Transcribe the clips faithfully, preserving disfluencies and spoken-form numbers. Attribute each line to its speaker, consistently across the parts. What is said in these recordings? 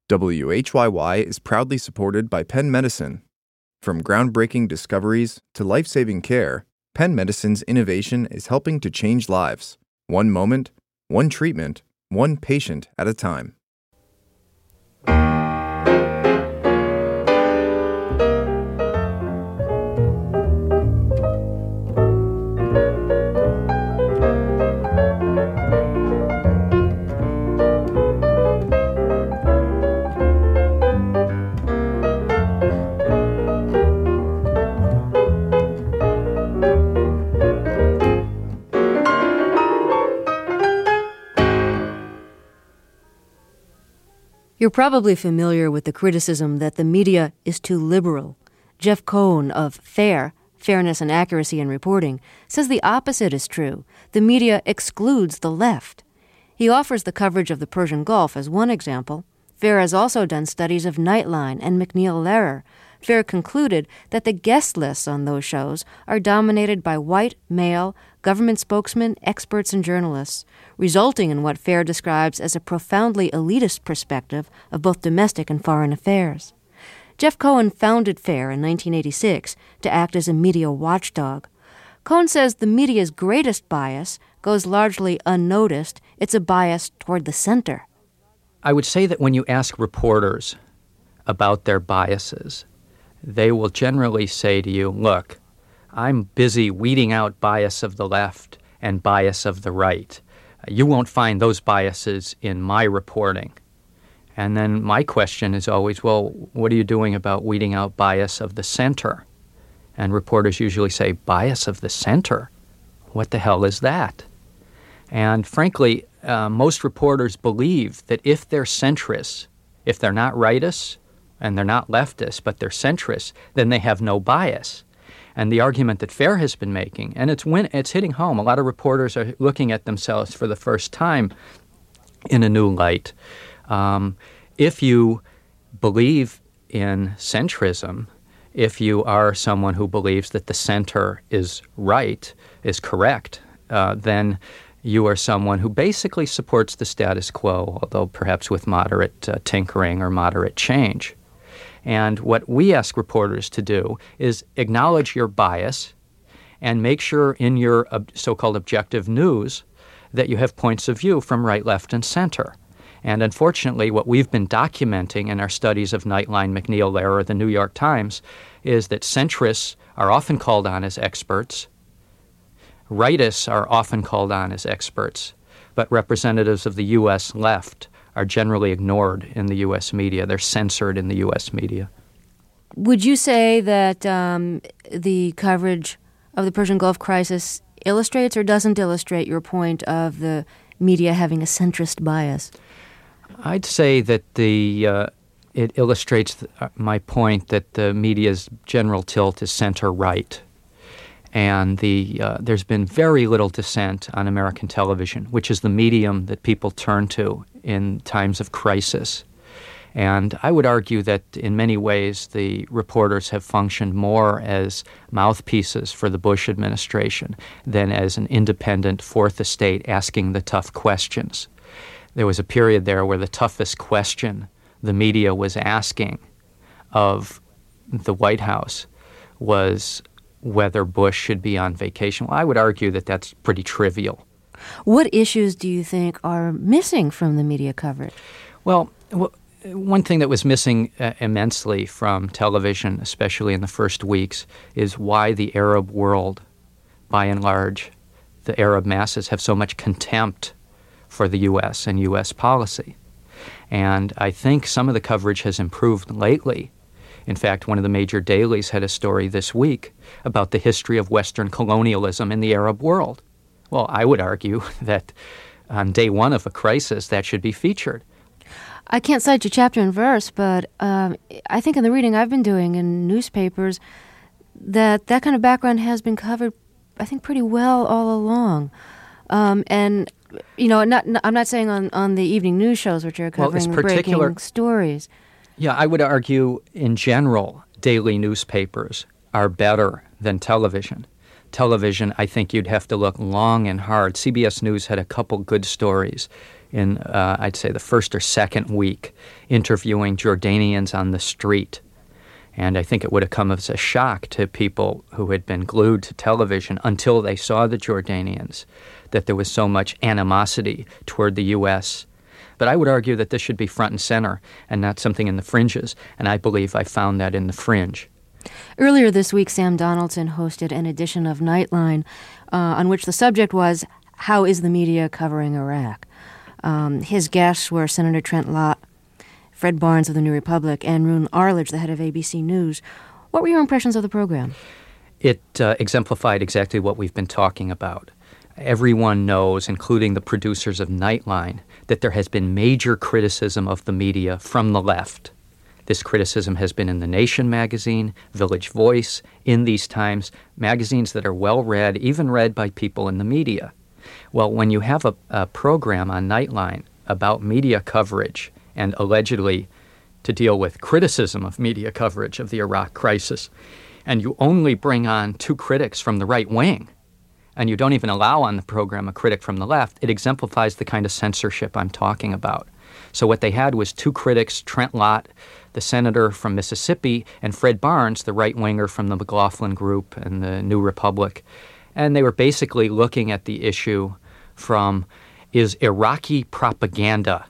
Speaker 1: W H Y Y is proudly supported by Penn Medicine. From groundbreaking discoveries to life-saving care, Penn Medicine's innovation is helping to change lives, one moment, one treatment, one patient at a time.
Speaker 2: You're probably familiar with the criticism that the media is too liberal. Jeff Cohen of FAIR, Fairness and Accuracy in Reporting, says the opposite is true. The media excludes the left. He offers the coverage of the Persian Gulf as one example. FAIR has also done studies of Nightline and MacNeil Lehrer. FAIR concluded that the guest lists on those shows are dominated by white, male, government spokesmen, experts, and journalists, resulting in what FAIR describes as a profoundly elitist perspective of both domestic and foreign affairs. Jeff Cohen founded FAIR in nineteen eighty-six to act as a media watchdog. Cohen says the media's greatest bias goes largely unnoticed. It's a bias toward the center.
Speaker 3: I would say that when you ask reporters about their biases, they will generally say to you, look, I'm busy weeding out bias of the left and bias of the right. You won't find those biases in my reporting. And then my question is always, well, what are you doing about weeding out bias of the center? And reporters usually say, bias of the center? What the hell is that? And frankly, uh, most reporters believe that if they're centrists, if they're not rightists, and they're not leftists, but they're centrists, then they have no bias. And the argument that FAIR has been making, and it's when it's hitting home, a lot of reporters are looking at themselves for the first time in a new light. Um, if you believe in centrism, if you are someone who believes that the center is right, is correct, uh, then you are someone who basically supports the status quo, although perhaps with moderate uh, tinkering or moderate change. And what we ask reporters to do is acknowledge your bias and make sure in your ob- so-called objective news that you have points of view from right, left, and center. And unfortunately, what we've been documenting in our studies of Nightline, MacNeil Lehrer, the New York Times, is that centrists are often called on as experts. Rightists are often called on as experts, but representatives of the U S left are generally ignored in the U S media. They're censored in the U S media.
Speaker 2: Would you say that um, the coverage of the Persian Gulf crisis illustrates or doesn't illustrate your point of the media having a centrist bias?
Speaker 3: I'd say that the uh, it illustrates th- my point that the media's general tilt is center-right. And the uh, there's been very little dissent on American television, which is the medium that people turn to in times of crisis. And I would argue that in many ways the reporters have functioned more as mouthpieces for the Bush administration than as an independent fourth estate asking the tough questions. There was a period there where the toughest question the media was asking of the White House was whether Bush should be on vacation. Well, I would argue that that's pretty trivial.
Speaker 2: What issues do you think are missing from the media coverage?
Speaker 3: Well, w- one thing that was missing uh, immensely from television, especially in the first weeks, is why the Arab world, by and large, the Arab masses have so much contempt for the U S and U S policy. And I think some of the coverage has improved lately. In fact, one of the major dailies had a story this week about the history of Western colonialism in the Arab world. Well, I would argue that on day one of a crisis, that should be featured.
Speaker 2: I can't cite you chapter and verse, but um, I think in the reading I've been doing in newspapers that that kind of background has been covered, I think, pretty well all along. Um, and, you know, not, not, I'm not saying on, on the evening news shows, which are covering
Speaker 3: well, particular,
Speaker 2: breaking stories.
Speaker 3: Yeah, I would argue in general, daily newspapers are better than television. Television, I think you'd have to look long and hard. C B S News had a couple good stories in, uh, I'd say, the first or second week, interviewing Jordanians on the street. And I think it would have come as a shock to people who had been glued to television until they saw the Jordanians, that there was so much animosity toward the U S. But I would argue that this should be front and center and not something in the fringes, and I believe I found that in the fringe.
Speaker 2: Earlier this week, Sam Donaldson hosted an edition of Nightline uh, on which the subject was, how is the media covering Iraq? Um, his guests were Senator Trent Lott, Fred Barnes of the New Republic, and Roone Arledge, the head of A B C News. What were your impressions of the program?
Speaker 3: It uh, exemplified exactly what we've been talking about. Everyone knows, including the producers of Nightline, that there has been major criticism of the media from the left. This criticism has been in The Nation magazine, Village Voice, In These Times, magazines that are well read, even read by people in the media. Well, when you have a, a program on Nightline about media coverage and allegedly to deal with criticism of media coverage of the Iraq crisis, and you only bring on two critics from the right wing, and you don't even allow on the program a critic from the left, it exemplifies the kind of censorship I'm talking about. So what they had was two critics, Trent Lott, the senator from Mississippi, and Fred Barnes, the right-winger from the McLaughlin Group and the New Republic. And they were basically looking at the issue from, is Iraqi propaganda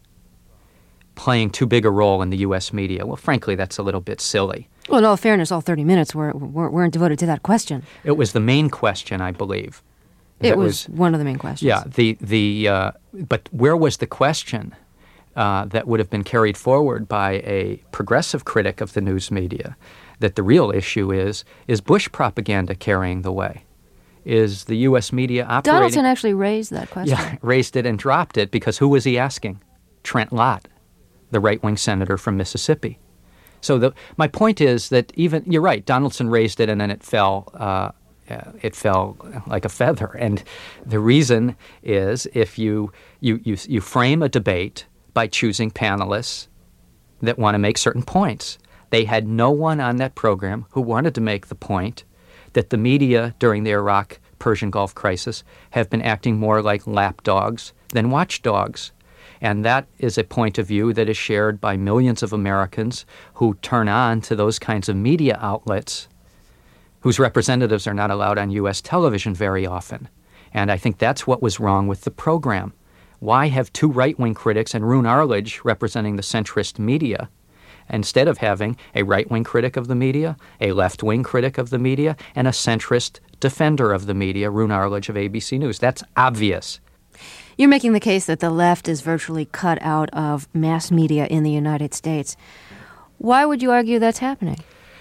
Speaker 3: playing too big a role in the U S media? Well, frankly, that's a little bit silly.
Speaker 2: Well, in all fairness, all thirty minutes were, were, weren't devoted to that question.
Speaker 3: It was the main question, I believe.
Speaker 2: It
Speaker 3: that
Speaker 2: was, was one of the main questions.
Speaker 3: Yeah, the, the, uh, but where was the question uh, that would have been carried forward by a progressive critic of the news media, that the real issue is, is Bush propaganda carrying the way? Is the U S media operating...
Speaker 2: Donaldson actually raised that question.
Speaker 3: Yeah, raised it and dropped it, because who was he asking? Trent Lott, the right-wing senator from Mississippi. So the, my point is that even, you're right, Donaldson raised it and then it fell, uh, uh, it fell like a feather. And the reason is if you, you, you, you frame a debate by choosing panelists that want to make certain points. They had no one on that program who wanted to make the point that the media during the Iraq-Persian Gulf crisis have been acting more like lapdogs than watchdogs. And that is a point of view that is shared by millions of Americans who turn on to those kinds of media outlets whose representatives are not allowed on U S television very often. And I think that's what was wrong with the program. Why have two right-wing critics and Roone Arledge representing the centrist media instead of having a right-wing critic of the media, a left-wing critic of the media, and a centrist defender of the media, Roone Arledge of A B C News? That's obvious.
Speaker 2: You're making the case that the left is virtually cut out of mass media in the United States. Why would you argue that's happening?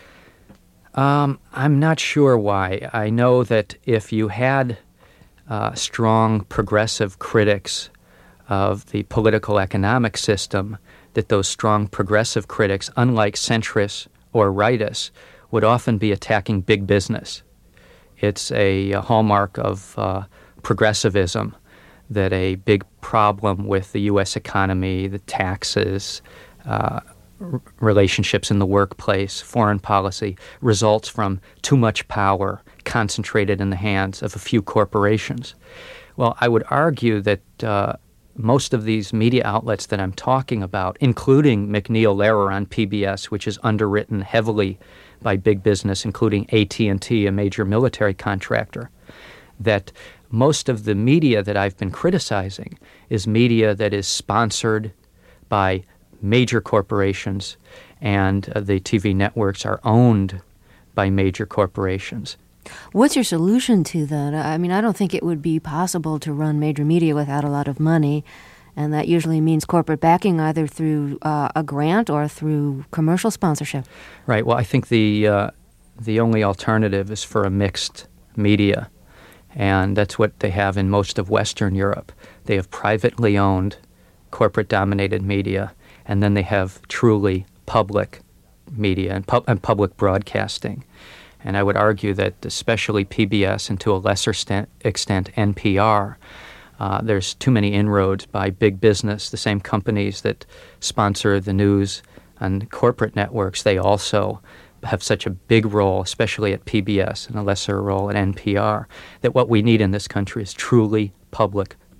Speaker 3: Um, I'm not sure why. I know that if you had uh, strong progressive critics of the political economic system, that those strong progressive critics, unlike centrists or rightists, would often be attacking big business. It's a, a hallmark of uh, progressivism that a big problem with the U S economy, the taxes, uh, r- relationships in the workplace, foreign policy, results from too much power concentrated in the hands of a few corporations. Well, I would argue that uh, most of these media outlets that I'm talking about, including MacNeil Lehrer on P B S, which is underwritten heavily by big business, including A T and T, a major military contractor, that most of the media that I've been criticizing is media that is sponsored by major corporations, and uh, the T V networks are owned by major corporations.
Speaker 2: What's your solution to that? I mean, I don't think it would be possible to run major media without a lot of money, and that usually means corporate backing either through uh, a grant or through commercial sponsorship.
Speaker 3: Right. Well, I think the uh, the only alternative is for a mixed media. And that's what they have in most of Western Europe. They have privately owned, corporate-dominated media, and then they have truly public media and, pub- and public broadcasting. And I would argue that especially P B S and to a lesser st- extent N P R, uh, there's too many inroads by big business, the same companies that sponsor the news and corporate networks. They also have such a big role, especially at P B S, and a lesser role at N P R, that what we need in this country is truly public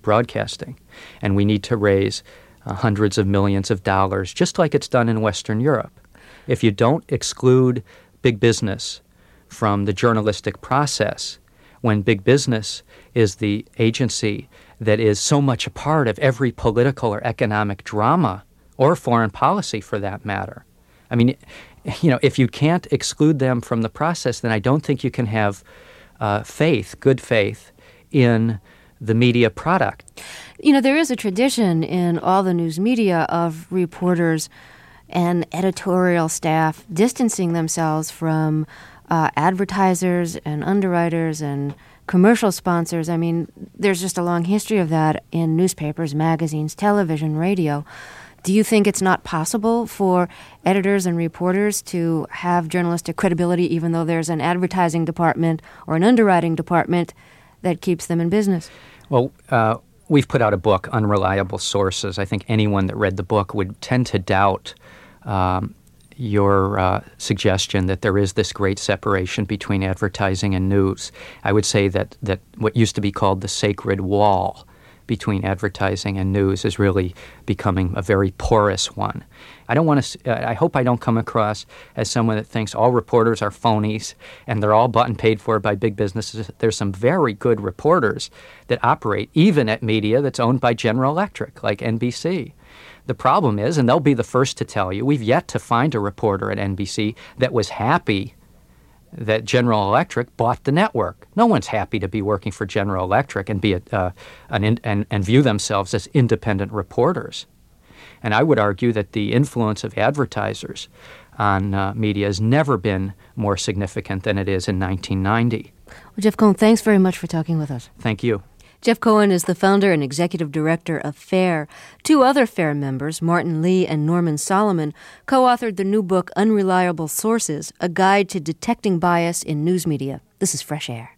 Speaker 3: broadcasting. And we need to raise uh, hundreds of millions of dollars, just like it's done in Western Europe. If you don't exclude big business from the journalistic process, when big business is the agency that is so much a part of every political or economic drama, or foreign policy for that matter. I mean, you know, if you can't exclude them from the process, then I don't think you can have uh, faith, good faith, in the media product.
Speaker 2: You know, there is a tradition in all the news media of reporters and editorial staff distancing themselves from uh, advertisers and underwriters and commercial sponsors. I mean, there's just a long history of that in newspapers, magazines, television, radio. Do you think it's not possible for editors and reporters to have journalistic credibility even though there's an advertising department or an underwriting department that keeps them in business?
Speaker 3: Well, uh, we've put out a book, Unreliable Sources. I think anyone that read the book would tend to doubt um, your uh, suggestion that there is this great separation between advertising and news. I would say that, that what used to be called the sacred wall between advertising and news is really becoming a very porous one. I don't want to. Uh, I hope I don't come across as someone that thinks all reporters are phonies and they're all bought and paid for by big businesses. There's some very good reporters that operate even at media that's owned by General Electric, like N B C. The problem is, and they'll be the first to tell you, we've yet to find a reporter at N B C that was happy that General Electric bought the network. No one's happy to be working for General Electric and be a, uh, an in, and, and view themselves as independent reporters. And I would argue that the influence of advertisers on uh, media has never been more significant than it is in nineteen ninety.
Speaker 2: Well, Jeff Cohen, thanks very much for talking with us.
Speaker 3: Thank you.
Speaker 2: Jeff Cohen is the founder and executive director of FAIR. Two other FAIR members, Martin Lee and Norman Solomon, co-authored the new book Unreliable Sources, A Guide to Detecting Bias in News Media. This is Fresh Air.